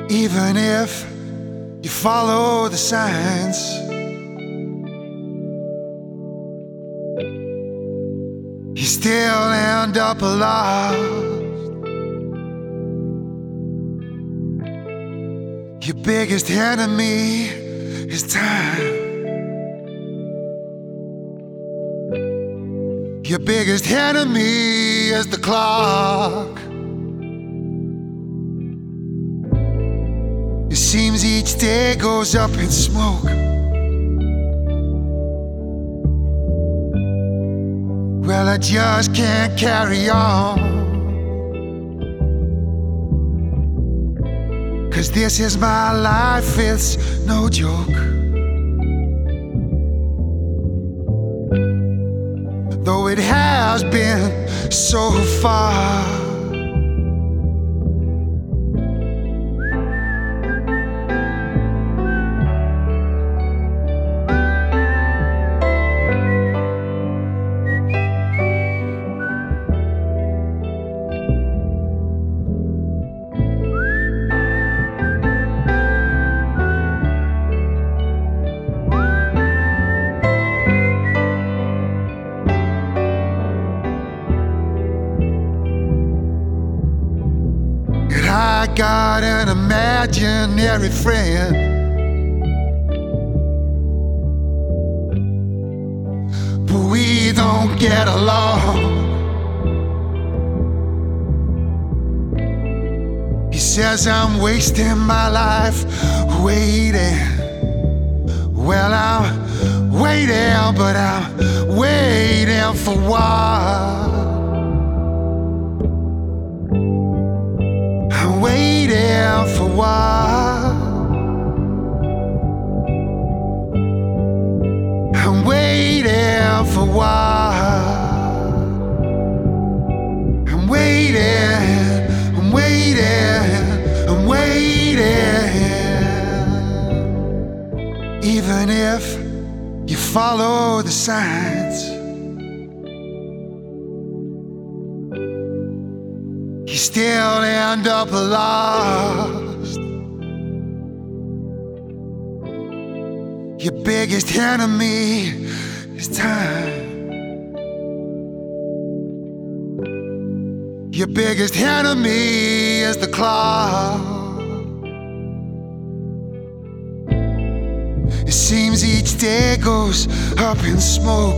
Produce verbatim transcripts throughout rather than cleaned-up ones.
Even if you follow the signs, you still end up lost. Your biggest enemy is time. Your biggest enemy is the clock. It seems each day goes up in smoke. Well, I just can't carry on, 'cause this is my life, it's no joke. Though it has been so far, I got an imaginary friend, but we don't get along. He says I'm wasting my life waiting. Well, I'm waiting, but I'm waiting for what? I'm waiting for what? I'm waiting for what? I'm waiting, I'm waiting, I'm waiting. Even if you follow the signs, you still end up lost. Your biggest enemy is time. Your biggest enemy is the clock. It seems each day goes up in smoke.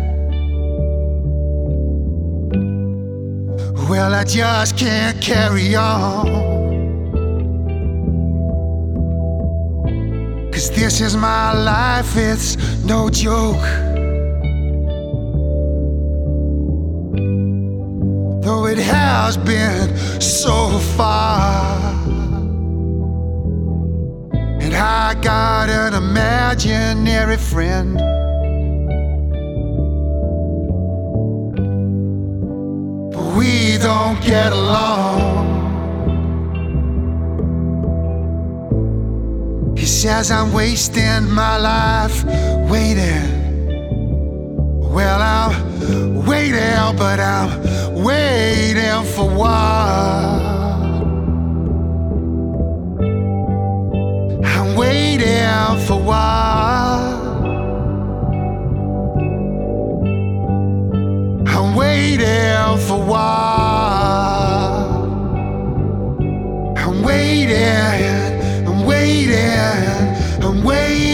Well, I just can't carry on, 'cause this is my life, it's no joke. Though it has been so far, and I got an imaginary friend, we don't get along. He says I'm wasting my life waiting. Well, I'm waiting, but I'm waiting for what? I'm waiting for what? I'm waiting for what? I'm waiting, I'm waiting, I'm waiting.